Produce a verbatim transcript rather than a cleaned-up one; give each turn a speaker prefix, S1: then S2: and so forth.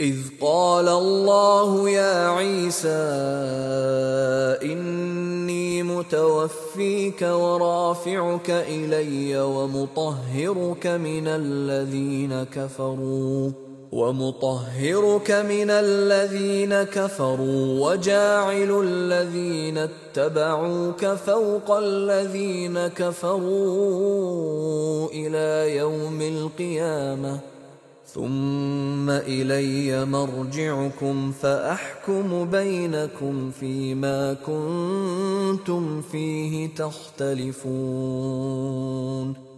S1: إذ قال الله يا عيسى إني متوفيك ورافعك إلي ومطهرك من الذين كفروا ومطهرك من الذين كفروا وجاعل الذين اتبعوك فوق الذين كفروا إلى يوم القيامة ثم إلي مرجعكم فأحكم بينكم فيما كنتم فيه تختلفون